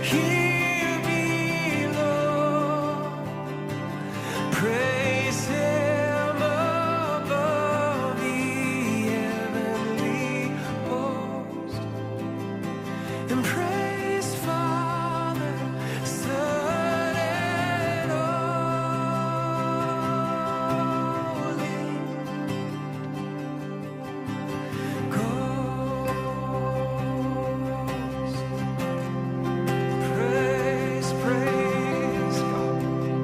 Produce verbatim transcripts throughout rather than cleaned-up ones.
Hear me, Lord. Praise Him above the heavenly host, and praise Father, Son, and Holy Ghost. Praise, praise God.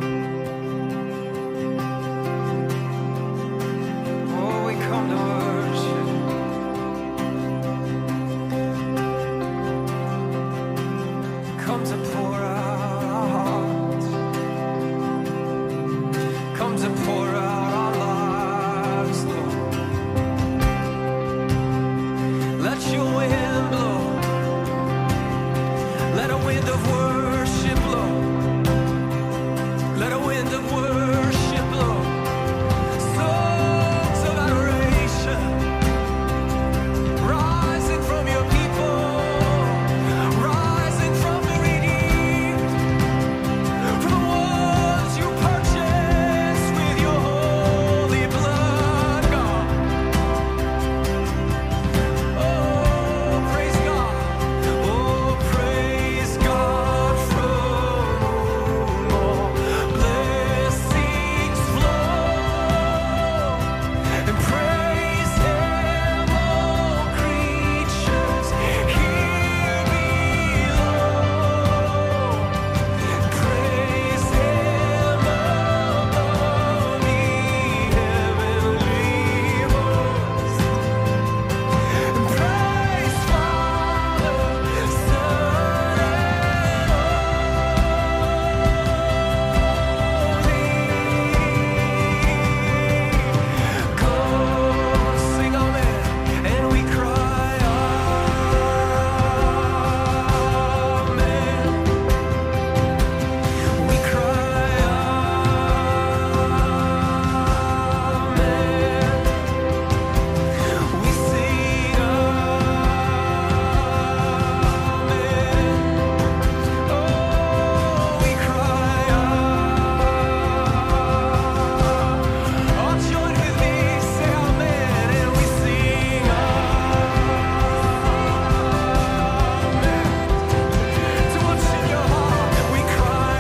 Oh, we come to worship. Come to pour out our hearts. Come to pour out our lives, Lord. Let your wind blow. Let a wind of worship blow. Let a wind of worship blow. Songs of adoration rising from your people, rising from the redeemed, from the ones you purchased with your holy blood, God. Oh, praise God. Oh, praise God from whom all blessings flow. And praise Him, all creatures here below. Praise Him above the heavenly host. And praise Father, Son, and Holy Ghost. Sing amen, and we cry amen. We cry amen. We sing amen. Oh, we cry amen. Oh, join with me, say amen, and we sing amen. To what's in your heart, we cry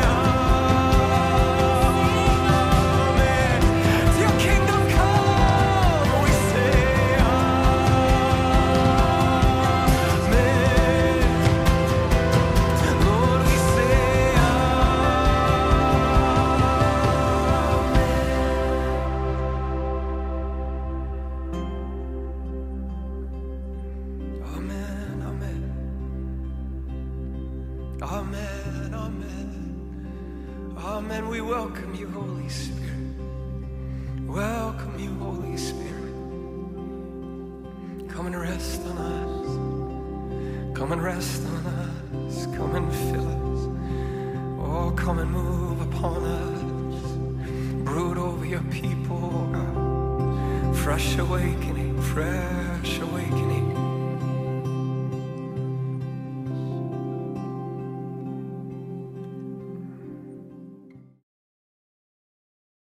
amen. To your kingdom come, we say amen. Lord, we say amen, amen, amen, amen, amen. We welcome you, Holy Spirit. Welcome you, Holy Spirit. Come and rest on us. Come and rest on us. Come and fill us. Oh, come and move upon us. Brood over your people, God. Fresh awakening, fresh awakening.